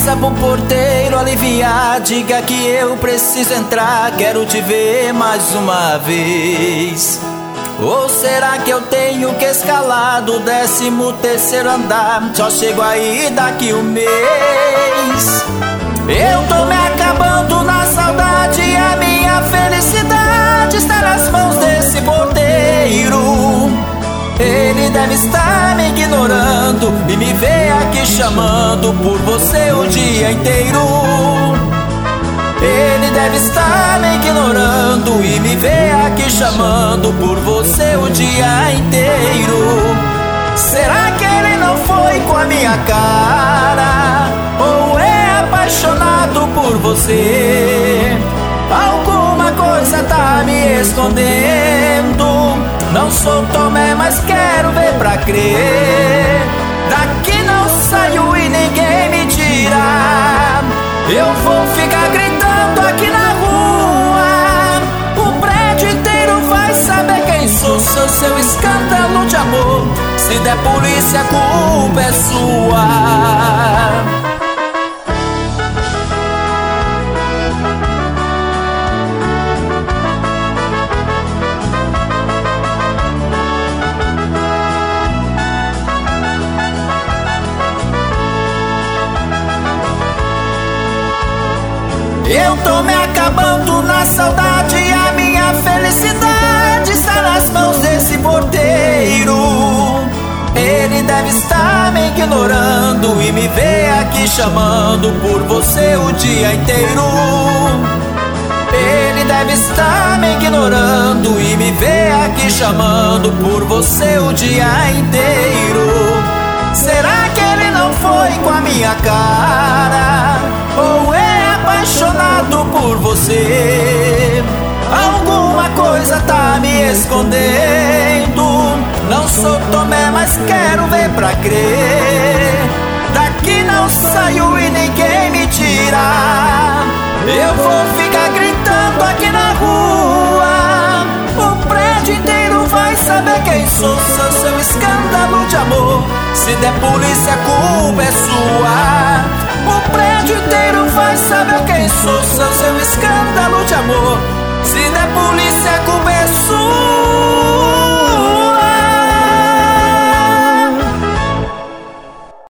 Peça pro porteiro aliviar, diga que eu preciso entrar, quero te ver mais uma vez. Ou será que eu tenho que escalar do 13º andar? Só chego aí daqui um mês. Eu tô me acabando na saudade, a minha felicidade está nas mãos desse porteiro. Ele deve estar me ignorando e me vê aqui chamando por você o dia inteiro. Ele deve estar me ignorando e me vê aqui chamando por você o dia inteiro. Será que ele não foi com a minha cara? Ou é apaixonado por você? Alguma coisa tá me escondendo. Não sou Tomé, mas quero ver pra crer. Daqui não saio e ninguém me tira. Eu vou ficar gritando aqui na rua. O prédio inteiro vai saber quem sou. Seu escândalo de amor. Se der polícia, a culpa é sua. Eu tô me acabando na saudade, a minha felicidade está nas mãos desse porteiro. Ele deve estar me ignorando e me vê aqui chamando por você o dia inteiro. Ele deve estar me ignorando e me vê aqui chamando por você o dia inteiro. Será que ele não foi com a minha cara? Ou é apaixonado por você? Alguma coisa tá me escondendo. Não sou Tomé, mas quero ver pra crer. Daqui não saio e ninguém me tira. Eu vou ficar gritando aqui na rua. O prédio inteiro vai saber quem sou. Seu escândalo de amor. Se der polícia, a culpa é sua. O prédio inteiro vai saber quem sou. Seu escândalo de amor. Se der polícia, a culpa é sua.